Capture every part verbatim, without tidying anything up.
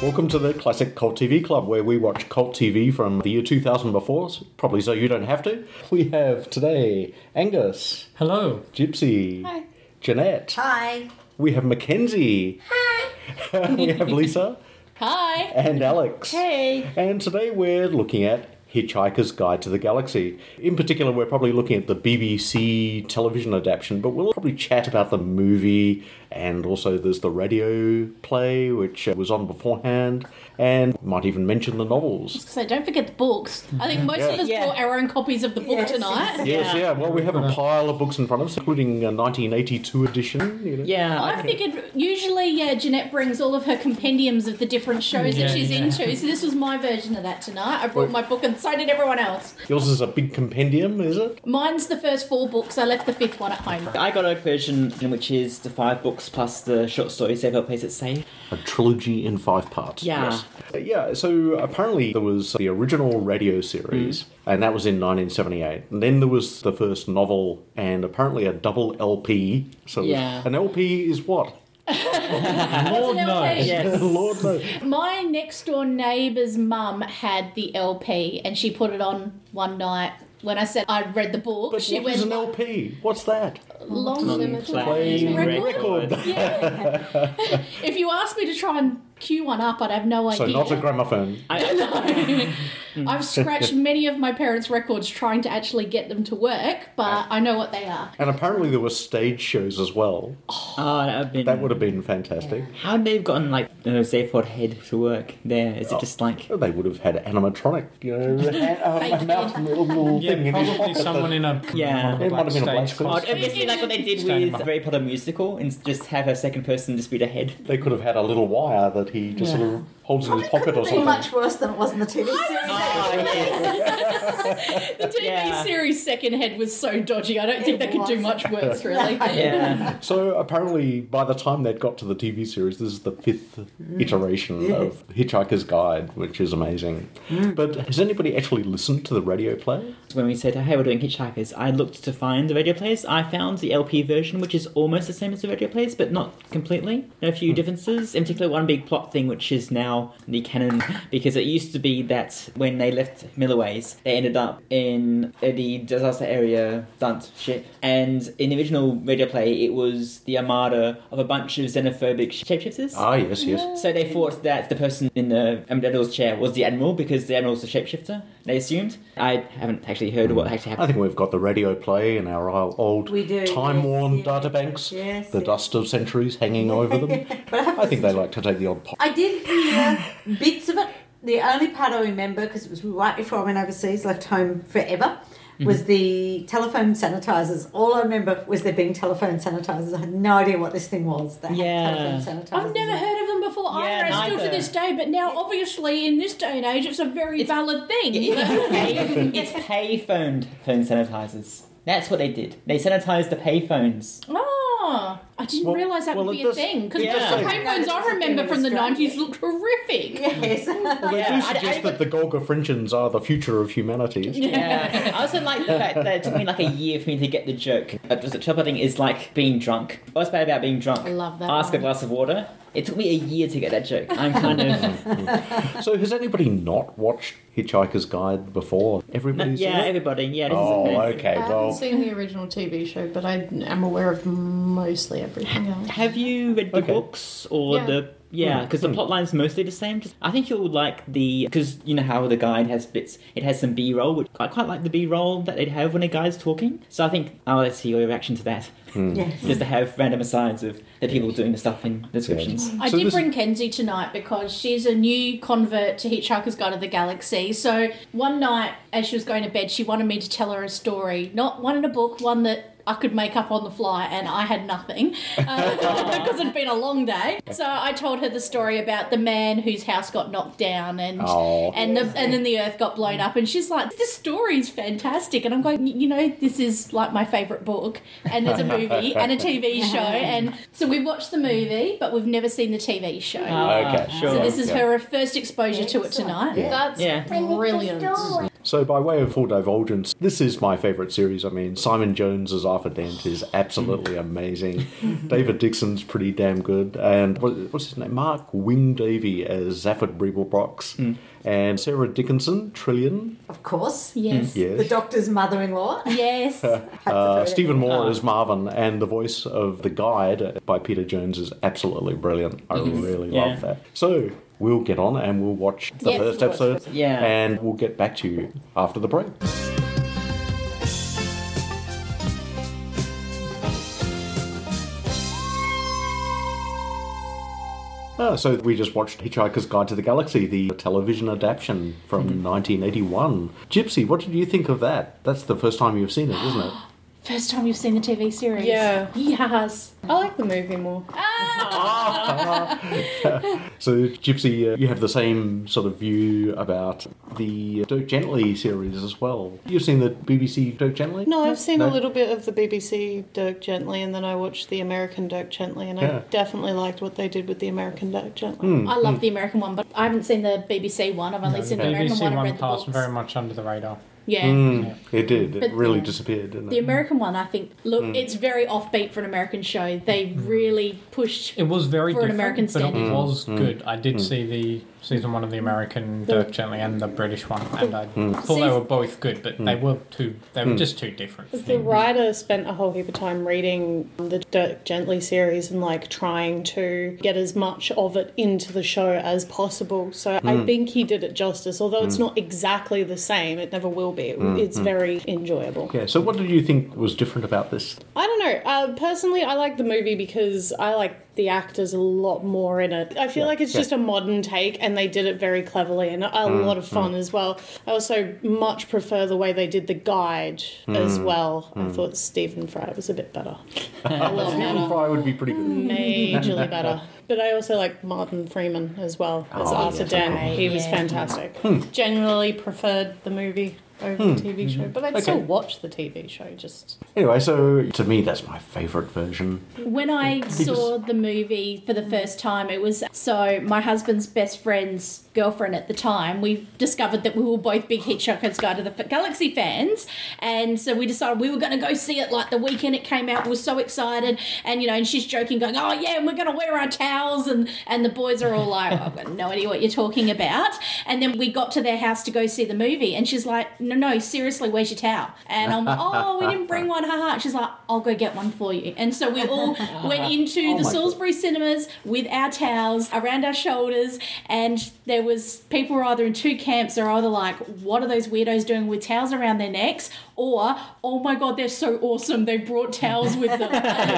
Welcome to the Classic Cult T V Club, where we watch cult T V from the year two thousand before, probably so you don't have to. We have today Angus. Hello. Gypsy. Hi. Jeanette. Hi. We have Mackenzie. Hi. We have Lisa. Hi. And Alex. Hey. And today we're looking at Hitchhiker's Guide to the Galaxy. In particular, we're probably looking at the B B C television adaptation, but we'll probably chat about the movie, and also there's the radio play, which was on beforehand, and might even mention the novels. So don't forget the books. I think most Yeah. of us Yeah. bought our own copies of the book Yes. tonight. Yes, yeah. Well, we have a pile of books in front of us, including a nineteen eighty-two edition. You know. Yeah. I figured usually, yeah, Jeanette brings all of her compendiums of the different shows Yeah, that she's yeah. into. So this was my version of that tonight. I brought my book and so did everyone else. Yours is a big compendium, is it? Mine's the first four books. I left the fifth one at home. I got a version which is the five books plus the short stories Save Our Place at Say. A trilogy in five parts. Yeah. Yes. Yeah, so apparently there was the original radio series, and that was in nineteen seventy-eight. And then there was the first novel, and apparently a double L P. So Yeah. an L P is what? Lord An L P. knows. Yes. Lord knows. My next door neighbour's mum had the L P and she put it on one night. When I said I'd read the book, But she what went is an L P? What's that? long Playing record. record. Yeah. If you asked me to try and cue one up, I'd have no idea. So not a gramophone. I, I've scratched many of my parents' records trying to actually get them to work, but I know what they are. And apparently there were stage shows as well. oh, that would have been. That would have been fantastic. How would they have gotten like the Zaphod head to work there? Is it just like? They would have had animatronic, you know, a Fake mouth head. little, little Yeah, thing in his probably pocket. someone in a Yeah. on a It might have been a black stage suit. Oh, called- it'd be like what they did Stand with him up. Harry Potter musical, and just have a second person just be the head. They could have had a little wire that he just Yeah. sort of holds in his pocket or Couldn't be something. much worse than it was in the T V series. Oh, yes. The T V Yeah. series second head was so dodgy, I don't think It they could do was. much worse, really. Yeah. So apparently, by the time they'd got to the T V series, this is the fifth iteration Yes. of Hitchhiker's Guide, which is amazing. But has anybody actually listened to the radio play? When we said, hey, we're doing Hitchhikers, I looked to find the radio plays. I found the L P version, which is almost the same as the radio plays, but not completely. There are a few differences, in particular one big plot thing, which is now the canon, because it used to be that when they left Millerways, they ended up in the disaster area stunt ship. And in the original radio play, it was the armada of a bunch of xenophobic shapeshifters. Ah, yes, yes. So they thought that the person in the admiral's chair was the admiral because the admiral's the shapeshifter, they assumed. I haven't actually heard what actually I happened. think we've got the radio play in our old We do, time-worn yes, yes. databanks. Yes, the yes. dust of centuries hanging over them. But I, have I think they listened like to take the odd pop. to- I did hear bits of it. The only part I remember, because it was right before I went overseas, left home forever, was the telephone sanitizers. All I remember was there being telephone sanitizers. I had no idea what this thing was. That had Yeah. telephone sanitizers. I've never heard of them before Yeah, either, still to neither. this day, but now obviously in this day and age it's a very valid thing. It's payphone phone sanitizers. That's what they did. They sanitized the payphones. Oh, I didn't Well- realise that well, would it be does- a thing, because Yeah. the No, payphones it's a I thing remember in from the Australia. nineties looked horrific. Yes. Well, they Yeah, do I- suggest I- that the Golga Fringians are the future of humanity. Yeah. I also like the fact that it took me like a year for me to get the joke. Uh, The trouble thing is like being drunk. What's bad about being drunk? I love that Ask one. a glass of water. It took me a year to get that joke. I'm kind of... So has anybody not watched Hitchhiker's Guide before? Everybody's yeah, seen it? everybody. Yeah, this Oh, is a okay. I haven't Well, seen the original T V show, but I am aware of mostly everything else. Have you read the Okay. books or Yeah. the... Yeah, because the plot line's mostly the same. Just, I think you'll like the... Because you know how the guide has bits... It has some B-roll, which I quite like the B-roll that they'd have when a guy's talking. So I think I'll let's see your reaction to that. Yes. Just to have random asides of the people doing the stuff in descriptions. I So did this- bring Kenzie tonight because she's a new convert to Hitchhiker's Guide to the Galaxy. So one night, as she was going to bed, she wanted me to tell her a story. Not one in a book, one that I could make up on the fly, and I had nothing uh, because it'd been a long day. So I told her the story about the man whose house got knocked down, and Oh. and the, and then the earth got blown up. And she's like, "This story's fantastic." And I'm going, "You know, this is like my favourite book, and there's a movie and a T V show." And so we've watched the movie, but we've never seen the T V show. Ah, Okay, sure. So this is yeah. her first exposure to it tonight. Yeah. That's Yeah. brilliant. So, by way of full divulgence, this is my favourite series. I mean, Simon Jones as Arthur Dent is absolutely amazing. David Dixon's pretty damn good. And what, what's his name? Mark Wing Davey as Zafford Breeblebrox. Mm. And Sarah Dickinson, Trillian. Of course. Yes. Yes. The Doctor's mother-in-law. Yes. Uh, Stephen Moore Oh. as Marvin, and the voice of the guide by Peter Jones is absolutely brilliant. I really Yeah. love that. So, we'll get on and we'll watch the Yes, first we'll watch episode. the Yeah. And we'll get back to you after the break. Ah, so we just watched Hitchhiker's Guide to the Galaxy, the television adaptation from nineteen eighty-one. Gypsy, what did you think of that? That's the first time you've seen it, isn't it? First time you've seen the T V series. Yeah. Yes. I like the movie more. So, Gypsy, uh, you have the same sort of view about the Dirk Gently series as well. You've seen the B B C Dirk Gently? No, I've seen No? a little bit of the B B C Dirk Gently, and then I watched the American Dirk Gently, and Yeah. I definitely liked what they did with the American Dirk Gently. Hmm. I love the American one, but I haven't seen the B B C one. I've only No, seen the the American B B C one and one read the passed books. very much under the radar. Yeah. Mm, it did. It But- really yeah. disappeared, didn't The it? American one, I think, look, Hmm. it's very offbeat for an American show. They really pushed. It was very For an different, American but it standard. was Mm. good. I did see the season one of the American Dirk Gently and the British one, and I thought they Season- were both good, but they were too. They were just too different. The writer spent a whole heap of time reading the Dirk Gently series and like trying to get as much of it into the show as possible. So I think he did it justice, although it's not exactly the same. It never will be. It, it's very enjoyable. Yeah, so what did you think was different about this? I don't know. Uh, personally, I like the movie because I like the actors a lot more in it. I feel Yeah, like it's yeah. just a modern take, and they did it very cleverly and a lot of fun as well. I also much prefer the way they did the guide as well. I thought Stephen Fry was a bit better. A lot Stephen better. Fry would be pretty good. Majorly better. But I also like Martin Freeman as well as Oh, Arthur yes, of Dent. course. He was Yeah. fantastic. Generally preferred the movie over the T V show, but I'd Okay. still watch the T V show. Just Anyway, so to me, that's my favourite version. When I saw the movie for the first time, it was so my husband's best friend's girlfriend at the time. We discovered that we were both big Hitchhiker's Guide to the Galaxy fans, and so we decided we were going to go see it like the weekend it came out. We were so excited, and you know, and she's joking, going, "Oh yeah, and we're going to wear our towels," and and the boys are all like, "I've got no idea what you're talking about." And then we got to their house to go see the movie, and she's like, "No, no, seriously, where's your towel?" And I'm like, "Oh, we didn't bring one, haha." She's like, "I'll go get one for you." And so we all went into Oh the my Salisbury cinemas with our towels around our shoulders, and there was people were either in two camps. They're either like, "What are those weirdos doing with towels around their necks?" or "Oh my god, they're so awesome, they brought towels with them."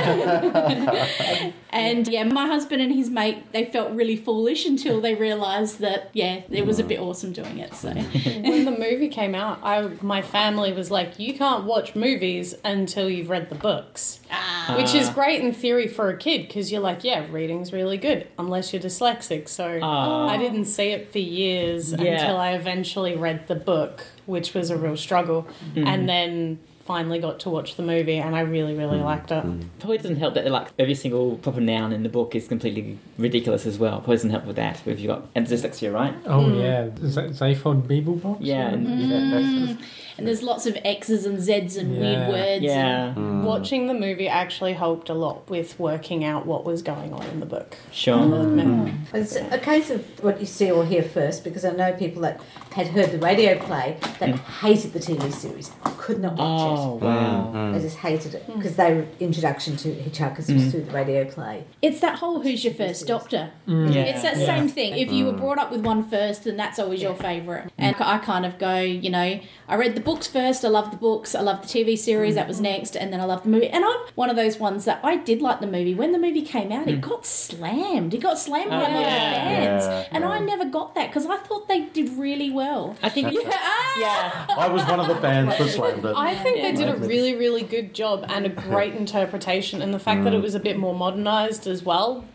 And yeah, my husband and his mate, they felt really foolish until they realised that yeah, it was a bit awesome doing it. So when the movie came out, I my family was like, "You can't watch movies until you've read the books," which is great in theory for a kid because you're like, "Yeah, reading's really good," unless you're dyslexic. So Ah. I didn't see it for years Yeah. until I eventually read the book, which was a real struggle, and then finally got to watch the movie, and I really, really liked it. Probably doesn't help that like every single proper noun in the book is completely ridiculous as well. Probably doesn't help with that if you got and dyslexia, right? Oh yeah, is that Zaphod Beeblebrox? Yeah, and and there's lots of X's and Z's and Yeah. weird words. yeah, Watching the movie actually helped a lot with working out what was going on in the book. sure. I'll admit. It's a case of what you see or hear first, because I know people that had heard the radio play that hated the T V series, could not watch Oh wow. it. They just hated it because their introduction to Hitchhikers was through the radio play. It's that whole "Who's your first doctor?" Yeah. It's that Yeah. same thing. If you were brought up with one first, then that's always your favourite. And I kind of go, you know, I read the books first. I love the books. I love the T V series. That was next, and then I love the movie. And I'm one of those ones that I did like the movie. When the movie came out, it got slammed. It got slammed by a lot of yeah. fans, Yeah, and yeah. I never got that because I thought they did really well. I think Yeah. yeah. I was one of the fans that slammed it. I think they did a really, really good job and a great interpretation, and the fact that it was a bit more modernised as well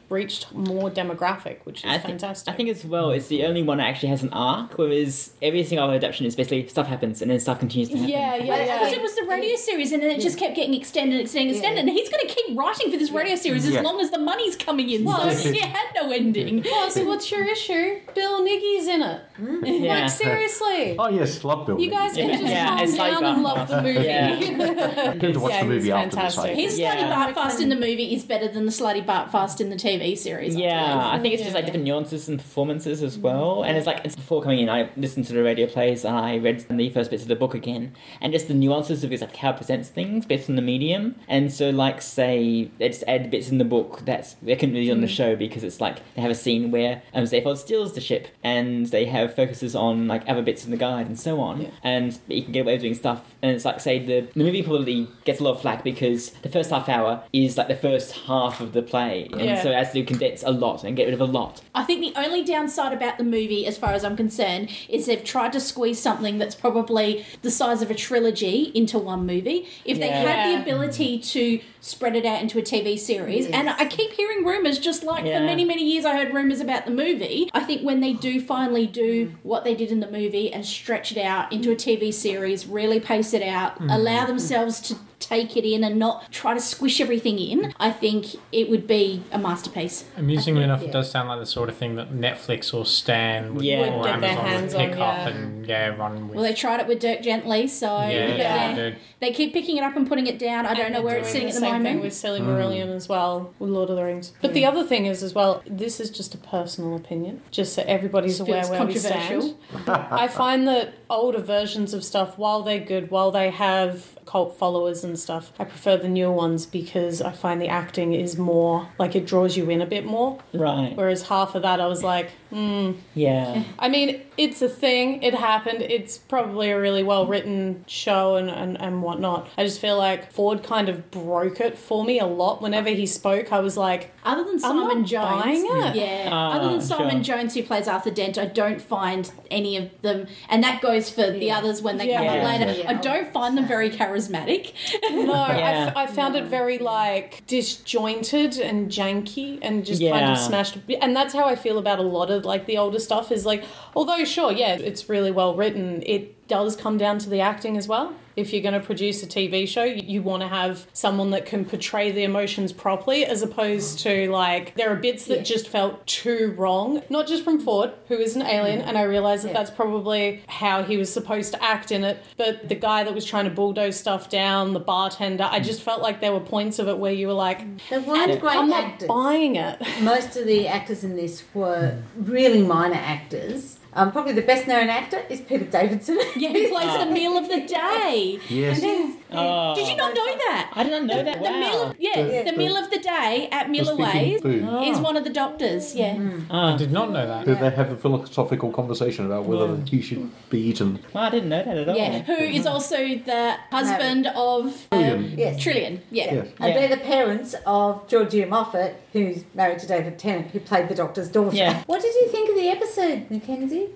reached more demographic, which is I think, fantastic. I think as well, it's the only one that actually has an arc, whereas every single other adaptation is basically stuff happens and then stuff continues to happen. yeah, yeah, yeah. Because it was the radio series, and then it just kept getting extended, extended, extended. And he's going to keep writing for this radio series as Yeah. long as the money's coming in. Well, so it had no ending. Well, so what's your issue? Bill Nighy's in it. Yeah. Like, seriously. Oh yes, love Bill. You guys can Yeah. just Yeah, calm it's like down that. and love the movie. Yeah. I'm going to watch Yeah, the movie he's after this. I fantastic. think. His Yeah. Slutty Bartfast in the movie is better than the Slutty Bartfast in the T V series. I Yeah, believe. I think it's just like different nuances and performances as well. And it's like, it's before coming in, I listened to the radio plays and I read the first bits of the book again. And just the nuances of his, like, how it presents things based on the medium. And so, like, say, they just add bits in the book that's, they couldn't really do on the show because it's like, they have a scene where um, Zaphod steals the ship and they have focuses on, like, other bits in the guide and so on. Yeah. And you can get away with doing stuff. And it's like, say, the, the movie probably gets a lot of flack because the first half hour is, like, the first half of the play. And Yeah. so it has to condense a lot and get rid of a lot. I think the only downside about the movie, as far as I'm concerned, is they've tried to squeeze something that's probably the size of a trilogy into one movie. If they Yeah. had the ability to spread it out into a T V series, Yes. and I keep hearing rumours, just like Yeah. for many, many years I heard rumours about the movie, I think when they do finally do what they did in the movie and stretch it out into a T V series, really pace it out, allow themselves to take it in and not try to squish everything in, I think it would be a masterpiece. Amusingly enough, yeah. it does sound like the sort of thing that Netflix or Stan would, Yeah. or Would get their Amazon hands would pick on, up yeah. and yeah, run with. Well, they tried it with Dirk Gently, so yeah, but Yeah. they did. they keep picking it up and putting it down. I don't know where it's sitting at the same moment. thing with Silly Marillion as well, with Lord of the Rings. But the other thing is as well, this is just a personal opinion, just so everybody's Feels aware where we controversial. stand. I find that older versions of stuff, while they're good, while they have cult followers and stuff, I prefer the newer ones because I find the acting is more, like, it draws you in a bit more. Right. Whereas half of that I was like, hmm. Yeah. I mean, it's a thing, it happened, it's probably a really well written show and, and, and whatnot. I just feel like Ford kind of broke it for me a lot. Whenever he spoke, I was like, Other than I'm Simon not Jones, buying it. yeah. Ah, other than Simon sure. Jones, who plays Arthur Dent, I don't find any of them, and that goes for the Yeah. others when they Yeah. come Yeah. up later. Yeah. I don't find them very charismatic. no, I, Yeah. f- I found it very, like, disjointed and janky and just kind Yeah. of smashed. And that's how I feel about a lot of, like, the older stuff is, like, although, sure, yeah, it's really well written, it does come down to the acting as well. If you're going to produce a T V show, you, you want to have someone that can portray the emotions properly, as opposed to, like, there are bits that Yeah. just felt too wrong. Not just from Ford, who is an alien, and I realise that Yeah. that's probably how he was supposed to act in it, but the guy that was trying to bulldoze stuff down, the bartender, I just felt like there were points of it where you were like, They weren't great I'm not actors. buying it. Most of the actors in this were really minor actors. Um, probably the best known actor is Peter Davidson. Yeah, who plays the meal of the day. Yes. Oh. Did you not know that? I didn't know that. The Wow. meal of, yeah, The- the, the- meal of the day at The Miller speaking Ways food. is one of the doctors. Yeah, Ah. I did not know that. Did they have a philosophical conversation about whether he should be eaten? Well, I didn't know that at all. yeah. Who is also the husband of uh, Trillian. Yes. Trillian. Yeah. Yes. And Yeah. they're the parents of Georgia Moffat, who's married to David Tennant, who played the Doctor's daughter. Yeah. What did you think of the episode, Mackenzie?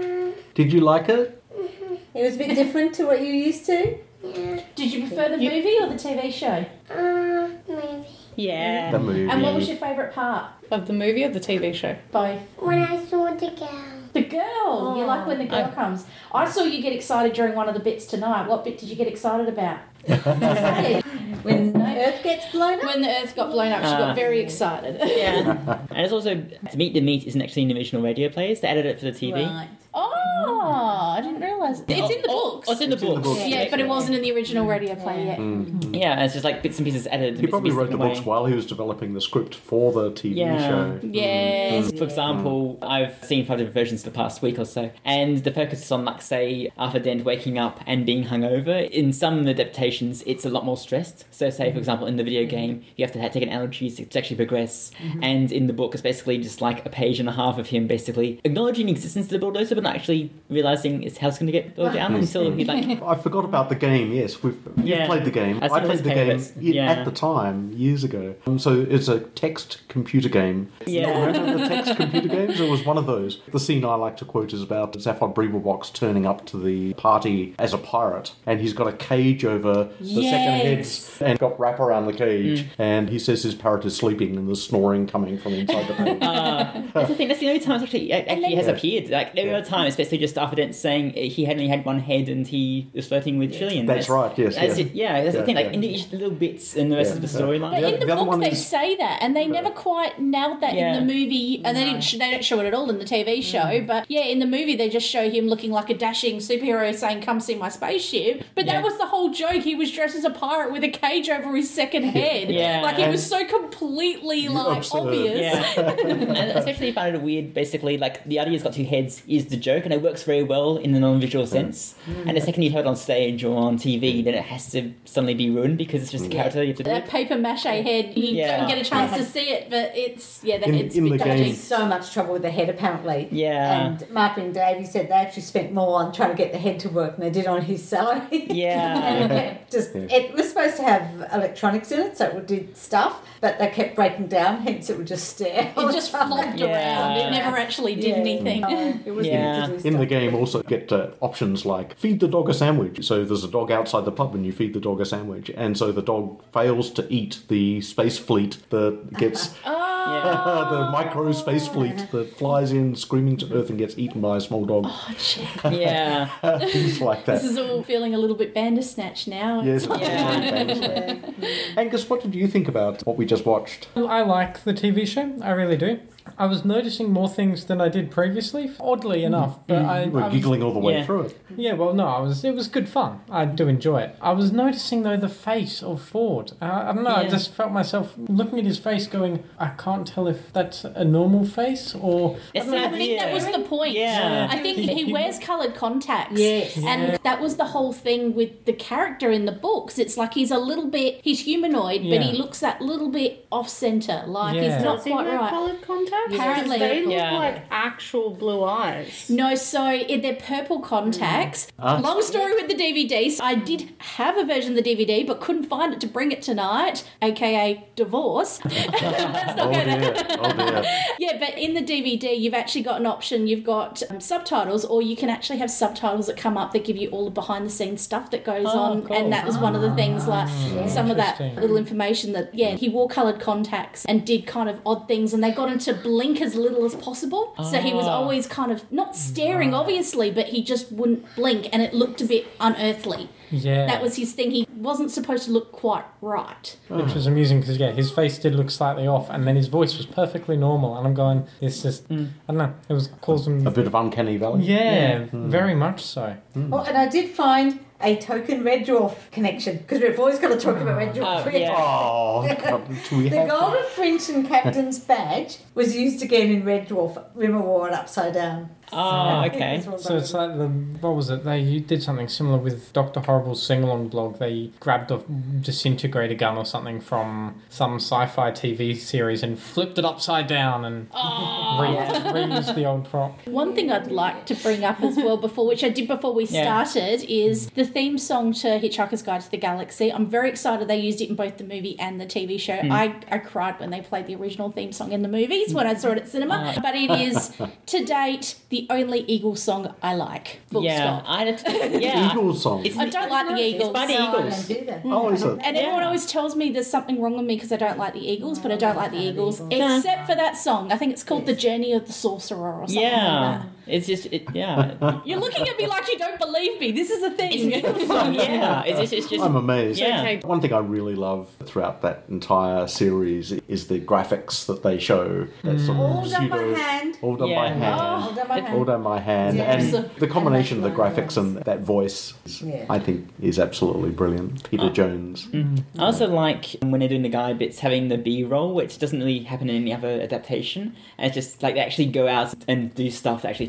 Did you like it? It was a bit different to what you used to. Did you prefer the movie or the T V show? Uh, maybe. Yeah. The movie. And what was your favourite part? Of the movie or the T V show? Both. When I saw the girl. The girl. You like when the girl comes. I saw you get excited during one of the bits tonight. What bit did you get excited about? When Earth gets blown up. When the Earth got blown up, she Ah. got very excited. Yeah. And it's also, To Meet the Meat isn't actually in the original radio plays. They added it for the T V. Right. Oh, I didn't realise. It's in the Oh, books. Oh, it's in the It's in the books. books. Yeah, but it wasn't in the original radio play yet. Yeah, and it's just like bits and pieces added. He bits probably and wrote pieces the away. books while he was developing the script for the T V Yeah. show. Yes. For example, I've seen five different versions the past week or so, and the focus is on, like, say, Arthur Dent waking up and being hungover. In some adaptations, it's a lot more stressed. So, say, for example, in the video game, you have to take an allergy to actually progress, and in the book, it's basically just like a page and a half of him basically acknowledging the existence of the bulldozer, but not actually realizing it's how it's going to get go down until he's like, I forgot about the game. Yes, we've you've Yeah. played the game. I I played the game parents, i- yeah. at the time years ago. Um, so it's a text computer game. Yeah. Remember the text computer games? It was one of those. The scene I like to quote is about Zaphod Beeblebox turning up to the party as a pirate, and he's got a cage over the second Yes. heads and got wrap around the cage, and he says his parrot is sleeping and there's snoring coming from inside the cage. that's the thing. That's the only time it's actually actually has Yeah. appeared. Like every Yeah. other time, especially just after Dent saying he had only had one head and he was flirting with Trillian. That's right, yes, That's yeah. it, yeah, that's Yeah, the thing. Like yeah. in each little bits in the rest Yeah, of the yeah. storyline. But The- in the, the other book, one they is- say that, and they never quite nailed that Yeah. in the movie. And they didn't. Sh- they don't show it at all in the T V show. But yeah, in the movie, they just show him looking like a dashing superhero, saying, "Come see my spaceship." But Yeah. that was the whole joke. He was dressed as a pirate with a cage over his second head. Yeah. like he And- was so completely like Absurd. obvious. Yeah, and especially find it weird. Basically, like the idea he's got two heads is the joke, and it works very well in the non-visual sense. And the second you heard on stage or on T V, then it has to suddenly be ruined because it's just a character you have to do. That paper mache head, you Yeah. don't get a chance to see it, but it's yeah, the In- head's in a bit the dodgy. game- So much trouble with the head, apparently. Yeah. And Mark and Davey said they actually spent more on trying to get the head to work than they did on his salary. Yeah. and it kept just it was supposed to have electronics in it, so it did stuff, but they kept breaking down. Hence, it would just stare. It just flopped Yeah. around. It never actually did Yeah. anything. No, it was Yeah. meant to do In the stuff. game, also get uh, options like feed the dog a sandwich. So there's a dog outside the pub, and you feed the dog a sandwich, and so the dog fails to eat the space fleet that gets Oh, the micro space fleet that flies in screaming to Earth and gets eaten by a small dog. Yeah. Things like that. this is all feeling a little bit Bandersnatch now. Yes. Yeah. Angus, what did you think about what we just watched? I like the T V show. I really do. I was noticing more things than I did previously, oddly enough. But I, You were I was, giggling all the way Yeah. through it. yeah, well, no, I was. It was good fun. I do enjoy it. I was noticing though the face of Ford. Uh, I don't know. I Yeah. just felt myself looking at his face, going, I can't tell if that's a normal face or. I It's don't know. the I think that was the point. Yeah. I think he wears coloured contacts. Yes. Yeah. And that was the whole thing with the character in the books. It's like he's a little bit, he's humanoid, Yeah. but he looks that little bit off centre. Like Yeah. he's not Does he quite wear right. coloured contacts? Apparently. They look Yeah. like actual blue eyes. No, so in their purple contacts. Ah. Long story with the D V Ds. I did have a version of the D V D, but couldn't find it to bring it tonight, aka divorce. Let's not Oh go there. dear. Oh dear. Yeah, but in the D V D, you've actually got an option. You've got um, subtitles, or you can actually have subtitles that come up that give you all the behind the scenes stuff that goes Oh, on. cool. And that was one of the things, like some of that Interesting. little information that, yeah, he wore coloured contacts and did kind of odd things, and they got him to blink as little as possible. So he was Oh. always kind of not staring, obviously, but he just wouldn't blink, and it looked a bit unearthly. Yeah. That was his thing. He wasn't supposed to look quite right. Which was amusing because, yeah, his face did look slightly off and then his voice was perfectly normal. And I'm going, it's just, I don't know, it was causing. A bit of uncanny valley. Yeah, very much so. Oh, and I did find a token Red Dwarf connection because we've always got to talk about Red Dwarf. Oh, yeah. Oh, God, do we The have to? Golden Frinch and Captain's badge was used again in Red Dwarf. Rimmer wore it upside down. Oh, okay. So it's like the, what was it? They you did something similar with Doctor Horrible's sing-along blog. They grabbed a disintegrator gun or something from some sci-fi T V series and flipped it upside down and re- reused the old prop. One thing I'd like to bring up as well before, which I did before we Yeah. started, is the theme song to Hitchhiker's Guide to the Galaxy. I'm very excited they used it in both the movie and the T V show. I, I cried when they played the original theme song in the movies when I saw it at cinema. But it is, to date, the only Eagles song I like. Full Yeah, stop. I yeah. Eagles song. It's I don't like the Eagles. by the No, I Eagles. don't do that. Oh, is it? And everyone Yeah. always tells me there's something wrong with me because I don't like the Eagles, but I don't like the Eagles, Eagles. except for that song. I think it's called The Journey of the Sorcerer or something like Yeah, that. it's just it, yeah. You're looking at me like you don't believe me. This is a thing. yeah, it's just, it's just I'm amazed. Yeah. Okay. One thing I really love throughout that entire series is the graphics that they show. That sort of All done by pseudo- hand. All done Yeah. by hand. All done by hand. All done by hand. Yeah. And So- the combination of the And that graphics and that voice, is, Yeah. I think, is absolutely brilliant. Peter Jones. I also like when they're doing the guide bits having the B roll, which doesn't really happen in any other adaptation. And it's just like they actually go out and do stuff that actually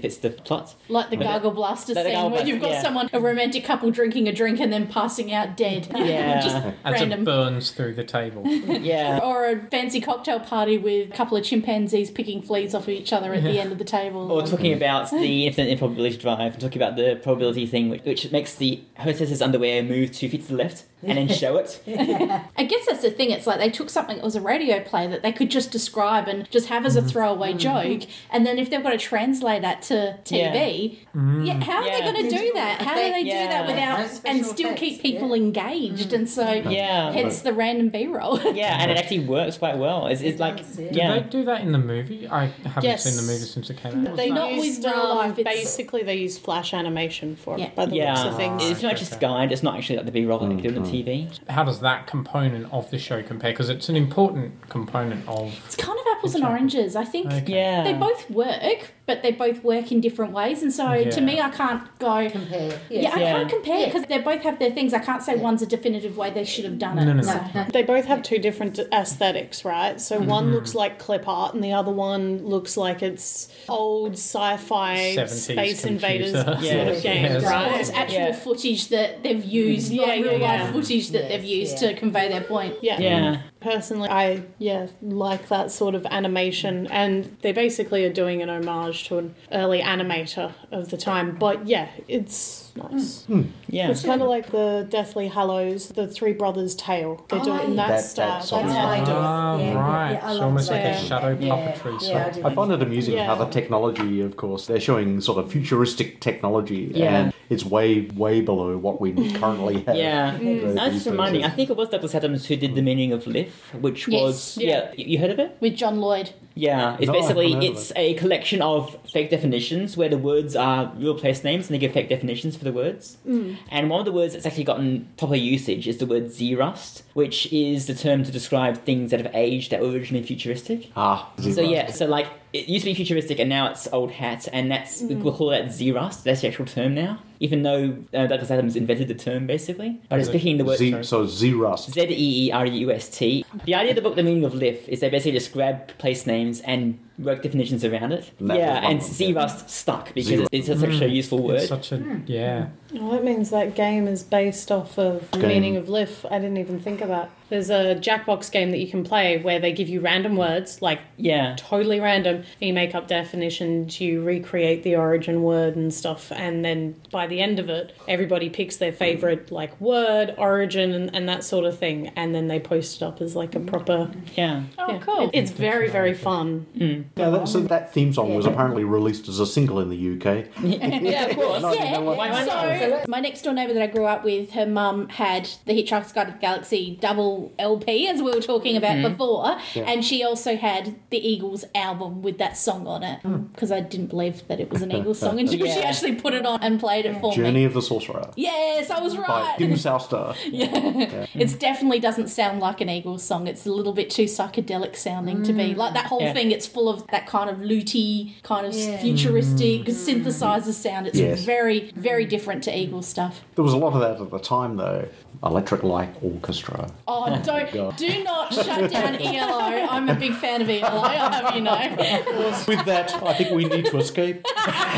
fits the plot. Like the Gargle Blaster Like the scene Gargle where you've got Blaster, yeah. someone, a romantic couple drinking a drink and then passing out dead. Yeah. Just As random. it burns through the table. Yeah. Or a fancy cocktail party with a couple of chimpanzees picking fleas off of each other at the end of the table. Or talking about the infinite improbability drive, and talking about the probability thing, which, which makes the hostess's underwear move two feet to the left and then show it. I guess that's the thing. It's like they took something that was a radio play that they could just describe and just have as a throwaway joke, and then if they've got to translate that to T V, yeah, how are Yeah. they going to do Digital that? How do they effects. do that Yeah. without No special and still effects, keep people yeah. engaged? And so, Yeah. hence the random B-roll. Yeah, and it actually works quite well. It's, it's like, does, yeah. Did yeah. they do that in the movie? I haven't Yes. seen the movie since it came out. They Not with used, real um, life, it's- basically they used flash animation for it, Yeah. by the looks Yeah, of things. it's not just guide, it's not actually like the B-roll that they do on the T V. How does that component of the show compare? Because it's an important component of... It's kind of apples and oranges. I think Okay. Yeah. they both work, but they both work in different ways. And so, Yeah. to me, I can't go... Compare. Yeah, I Yeah. can't compare because they both have their things. I can't say one's a definitive way they should have done it. No, no, no. So- No, no. They both have two different aesthetics, right? So Mm-hmm. one looks like clip art, and the other one looks like it's old sci-fi seventies space computer. invaders Yeah. sort Yeah. of game, Yes. Or right? it's actual Yeah. footage that they've used, Yeah, not yeah, real life yeah. footage that Yes, they've used yeah. to convey their point. Yeah. Yeah. Personally, I yeah like that sort of animation, and they basically are doing an homage to an early animator of the time. But yeah, it's nice. Yeah. It's kind of like the Deathly Hallows, the Three Brothers tale. They do it in that, That- that style. sort of That's how they do it. Ah, Yeah, right. yeah, I it's love almost like that. a shadow Yeah, puppetry. yeah, I so. do. I find it amusing Yeah. how the technology, of course, they're showing sort of futuristic technology, Yeah. and it's way, way below what we currently have. Yeah. Those- That's these reminding. I days. think it was Douglas Adams who did the meaning of Liff, which Yes. was Yeah. yeah. You heard of it? With John Lloyd. Yeah, it's No, I basically haven't heard of it's a collection of fake definitions where the words are real place names and they give fake definitions for the words. Mm. And one of the words that's actually gotten proper usage is the word Z-rust, which is the term to describe things that have aged that were originally futuristic. Ah, So yeah, so like it used to be futuristic and now it's old hat, and that's we'll call that Z-rust. That's the actual term now, even though uh, Douglas Adams invented the term basically. But it's Is it picking the word Z, so Z-Rust. Z E E R U S T. The idea of the book, The Meaning of Liff, is they basically just grab place names and work definitions around it. And that yeah, was one and of them, Z-Rust stuck because Z-Rust. it's, it's such a useful word. It's such a... Yeah. Well, that means that game is based off of the Game. meaning of Liff. I didn't even think of that. There's a Jackbox game that you can play where they give you random words, like Yeah. totally random, and you make up definitions, you recreate the origin word and stuff, and then by the end of it, everybody picks their favourite like word, origin, and, and that sort of thing, and then they post it up as like a proper... Yeah. Oh, yeah. cool. It- it's very, very fun. Yeah, that, so that theme song was apparently released as a single in the U K. Yeah, of course. Yeah, Why- why not? so my next door neighbour that I grew up with, her mum had the Hitchhiker's Guide to the Galaxy double L P, as we were talking about before, and she also had the Eagles album with that song on it, because I didn't believe that it was an Eagles song, and she, she Yeah. actually put it on and played it for Journey me. of the Sorcerer Yes, I was by right. Kim Souster. Yeah. It definitely doesn't sound like an Eagles song. It's a little bit too psychedelic sounding to be. Like that whole Yeah. thing, it's full of that kind of looty, kind of Yeah. futuristic synthesizer sound. It's Yes. very, very different to Eagles stuff. There was a lot of that at the time, though. Electric Light Orchestra. Oh, don't, God. do not shut down E L O. I'm a big fan of E L O, I'll have you know. With that, I think we need to escape.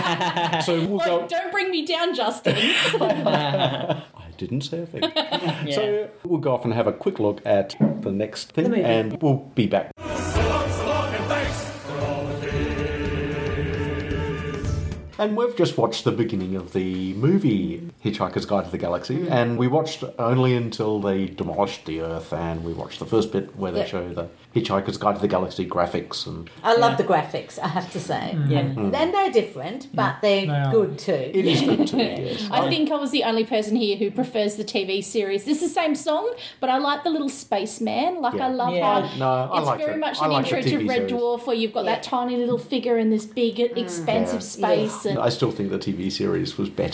So we'll go. Like, don't bring me down, Justin. I didn't say a thing. Yeah. So we'll go off and have a quick look at the next thing, The movie. and we'll be back. And we've just watched the beginning of the movie Hitchhiker's Guide to the Galaxy, and we watched only until they demolished the Earth, and we watched the first bit where they Yep. show the Hitchhiker's Guide to the Galaxy graphics. And I love the graphics, I have to say. Yeah. And they're different, but they're They are. good too. it is good too, yes. I think I was the only person here who prefers the T V series. This is the same song, but I like the little spaceman. Like, Yeah. I love Yeah. how No, I it's like very the- much I an like the intro T to V Red series. Dwarf, where you've got Yeah. that tiny little figure in this big, expansive Yeah. space. And I still think the T V series was better.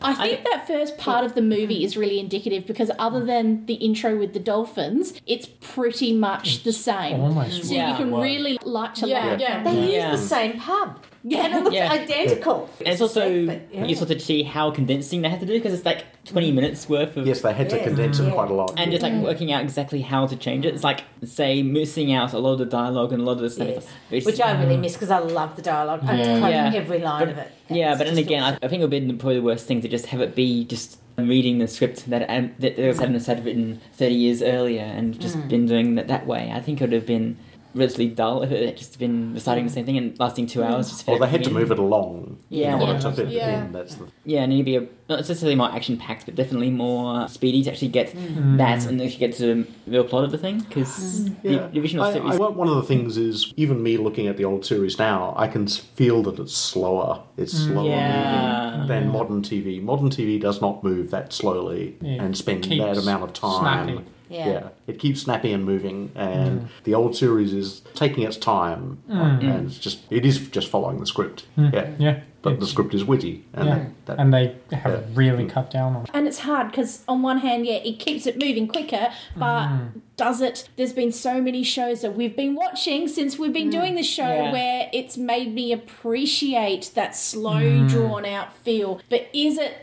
I think that first part of the movie is really indicative because other than the intro with the dolphins, it's pretty much the same. Almost. So Yeah. you can Wow. really like to Yeah, like. yeah. They use Yeah. the same pub. Yeah, and it looks Yeah. identical. And it's also But, yeah. useful to see how condensing they had to do because it's like twenty minutes worth of. Yes, they had to Yes. condense it Yeah. quite a lot. And just like working out exactly how to change it. It's like, say, missing out a lot of the dialogue and a lot of the stuff. Yes. It's- Which I really miss because I love the dialogue. I Yeah. quote Yeah. every line But- of it. Yeah, It's but then just again, I, awesome. I think it would be probably the worst thing to just have it be just reading the script that um, that they had had written thirty years earlier and just Mm. been doing that that way. I think it would have been relatively dull if it had just been reciting the same thing and lasting two hours. Just Well, for they had to in. move it along Yeah. in order Yeah. to fit it Yeah. in. That's the Yeah, and it'd be a, not necessarily more action packed, but definitely more speedy to actually get that and actually get to the real plot of the thing. Because Yeah. the original I, series. I, one of the things is, even me looking at the old series now, I can s- feel that it's slower. It's slower Yeah. moving than modern T V. Modern T V does not move that slowly Yeah. and spend Keeps that amount of time. snappy. Yeah. It keeps snappy and moving, and the old series is taking its time, and it's just it is just following the script. Yeah, Yeah. but the It's- script is witty, and Yeah. that, And they have Yeah. really cut down on it. And it's hard because on one hand, yeah, it keeps it moving quicker, but does it? There's been so many shows that we've been watching since we've been doing the show Yeah. where it's made me appreciate that slow, drawn out feel. But is it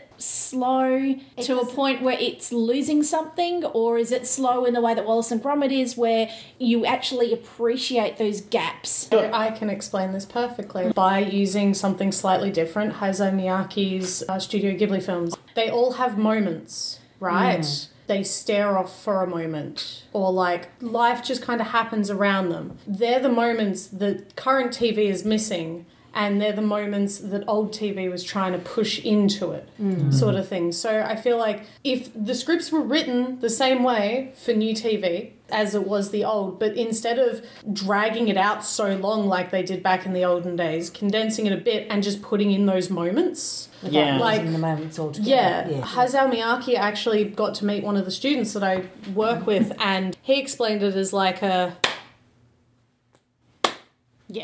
slow to a doesn't- point where it's losing something, or is it slow in the way that Wallace and Gromit is, where you actually appreciate those gaps? I can explain this perfectly by using something slightly different. Hayao Miyake's uh, Studio Ghibli films. They all have moments, right? They stare off for a moment, or like life just kind of happens around them. They're the moments that current T V is missing, and they're the moments that old T V was trying to push into it, sort of thing. So I feel like if the scripts were written the same way for new T V as it was the old, but instead of dragging it out so long like they did back in the olden days, condensing it a bit and just putting in those moments. Yeah. Like- Like the moments all together. Yeah, yeah. Hayao Miyake actually got to meet one of the students that I work with, and he explained it as like a Yeah.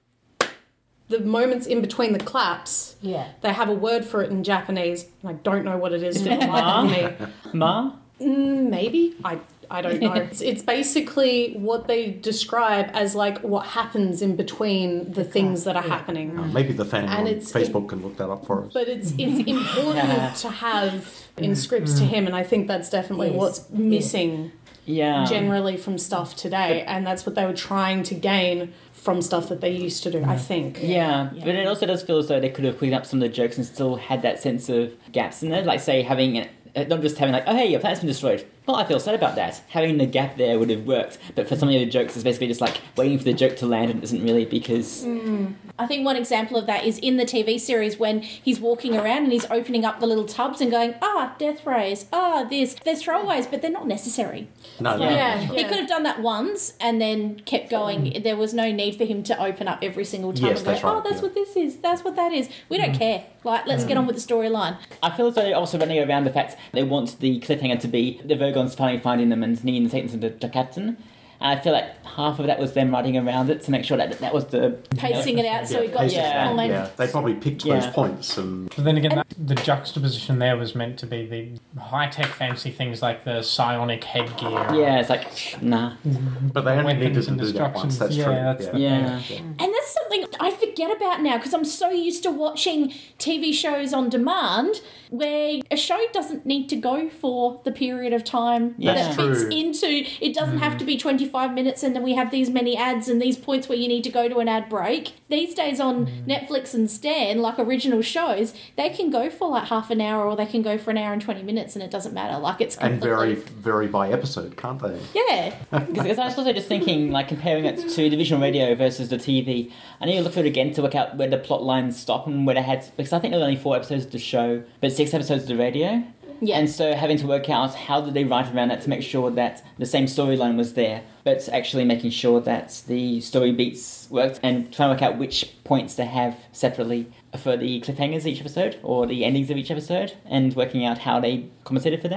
the moments in between the claps. Yeah. They have a word for it in Japanese, and I don't know what it is for the life of me. Ma? Mm, maybe I I don't know. It's, it's basically what they describe as like what happens in between the things that are happening. uh, maybe the fan And on it's- Facebook can look that up for us. But it's it's important to have in scripts to him, and I think that's definitely Yes. what's missing Yeah. generally from stuff today, and that's what they were trying to gain from stuff that they used to do. I think. Yeah, but it also does feel as though they could have cleaned up some of the jokes and still had that sense of gaps in there. Like, say, having it, uh, not just having like, oh, hey, your planet's been destroyed. Well, I feel sad about that. Having the gap there would have worked. But for some of the other jokes, it's basically just like waiting for the joke to land and it isn't really because... I think one example of that is in the T V series when he's walking around and he's opening up the little tubs and going, ah, death rays, ah, this. They're throwaways, but they're not necessary. no, no, Yeah, He yeah. could have done that once and then kept going. There was no need for him to open up every single time Yes, and go, that's oh, right, that's yeah. what this is, that's what that is. We don't care. Like, let's get on with the storyline. I feel as though they're also running around the fact they want the cliffhanger to be the Vogons finally finding them and needing to take them to the captain. And I feel like half of that was them riding around it to make sure that that was the... Pacing it out so he got pacing to it yeah. out, point. yeah. They probably picked Yeah. those points and But then again, that, the juxtaposition there was meant to be the high-tech fancy things like the psionic headgear. Yeah, it's like, nah. but they only Weapons needed to and do that once. destructions. That's Yeah, true. that's the- Yeah. And that's something I forget about now because I'm so used to watching T V shows on demand where a show doesn't need to go for the period of time Yeah. that That's fits true. into. It doesn't have to be twenty-five minutes and then we have these many ads and these points where you need to go to an ad break. These days on Netflix and Stan, like original shows, they can go for like half an hour or they can go for an hour and twenty minutes and it doesn't matter. Like it's And completely... very, very by episode, can't they? Yeah. Because I was also just thinking, like, comparing it to divisional radio versus the T V. I need to look through it again to work out where the plot lines stop and where they had... Because I think there were only four episodes of the show, but six episodes of the radio. Yeah. And so having to work out how did they write around that to make sure that the same storyline was there, but actually making sure that the story beats worked and trying to work out which points to have separately for the cliffhangers each episode or the endings of each episode and working out how they compensated for that.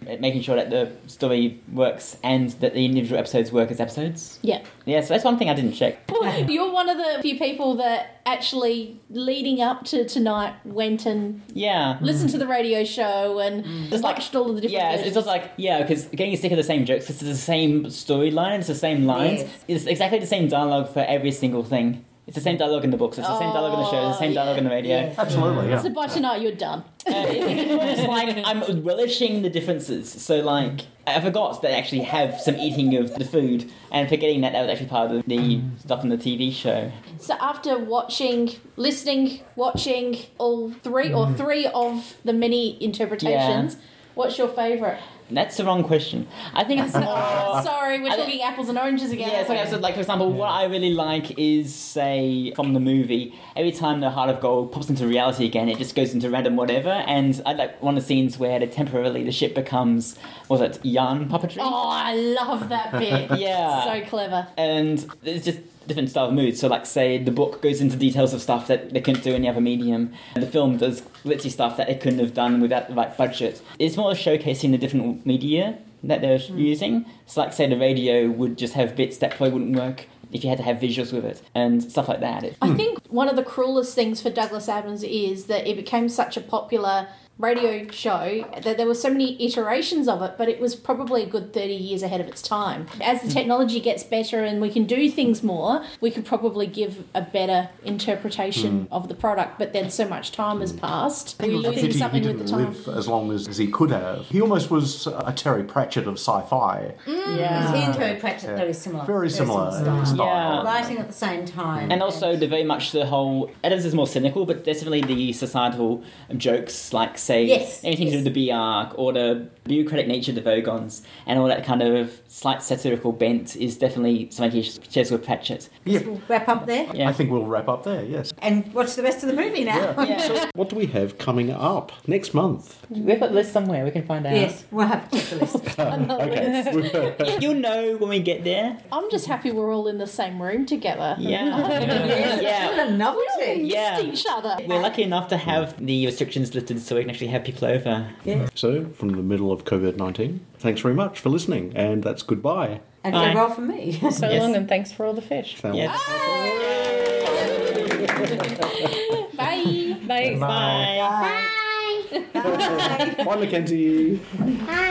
making sure that the story works and that the individual episodes work as episodes. Yeah. Yeah, so that's one thing I didn't check. You're one of the few people that actually, leading up to tonight, went and Yeah. listened to the radio show and Just like- watched all of the different Yeah, it's, it's versions. just like, yeah, because getting sick of the same jokes, it's the same storyline, it's the same lines, Yes. it's exactly the same dialogue for every single thing. It's the same dialogue in the books, it's the same dialogue in the show, it's the same Oh, dialogue in the radio. Yes. Absolutely, yeah. So by tonight, you're done. Uh, it, it feels like I'm relishing the differences. So, like, I forgot that they actually have some eating of the food, and forgetting that that was actually part of the stuff in the T V show. So after watching, listening, watching all three or three of the many interpretations, what's your favourite? That's the wrong question. I think it's more. Sorry, we're I talking apples and oranges again. Yeah, so, so like for example, what I really like is, say, from the movie, every time the Heart of Gold pops into reality again, it just goes into random whatever, and I like one of the scenes where the, temporarily the ship becomes, what was it, yarn puppetry? Oh, I love that bit. Yeah. So clever. And it's just different style of moods. So, like, say, the book goes into details of stuff that they couldn't do in any other medium. And the film does glitzy stuff that they couldn't have done without the right budget. It's more showcasing the different media that they're Mm. using. So, like, say, the radio would just have bits that probably wouldn't work if you had to have visuals with it and stuff like that. It, I think one of the cruelest things for Douglas Adams is that it became such a popular radio show that there were so many iterations of it, but it was probably a good thirty years ahead of its time. As the technology gets better and we can do things more, we could probably give a better interpretation of the product, but then so much time has passed. I think We're it was a losing pity something he with the didn't time. live as long as, as he could have. He almost was a Terry Pratchett of sci-fi. Yeah. He and Terry Pratchett, very similar. Very similar style. style. Yeah. Writing at the same time. And also, the very much the whole Adams is more cynical, but definitely the societal jokes, like say Yes, anything to do yes. with the B arc or the bureaucratic nature of the Vogons, and all that kind of slight satirical bent is definitely something he shares with Pratchett. Yeah, We'll wrap up there Yeah. I think we'll wrap up there, yes. and watch the rest of the movie now. Yeah. What do we have coming up next month? We've got the list somewhere. We can find out. Yes, we'll have to check the list. Okay. You'll know when we get there. I'm just happy we're all in the same room together. Yeah. Yeah. What a novelty. Yeah. Missed each other. We're lucky enough to have the restrictions lifted so we can actually have people over. So, from the middle of COVID nineteen, thanks very much for listening, and that's goodbye. And Bye. farewell from me. So Yes. long, and thanks for all the fish. Farewell. Yes. Bye. Bye. Bye. Bye. Bye. Bye, Mackenzie. Bye.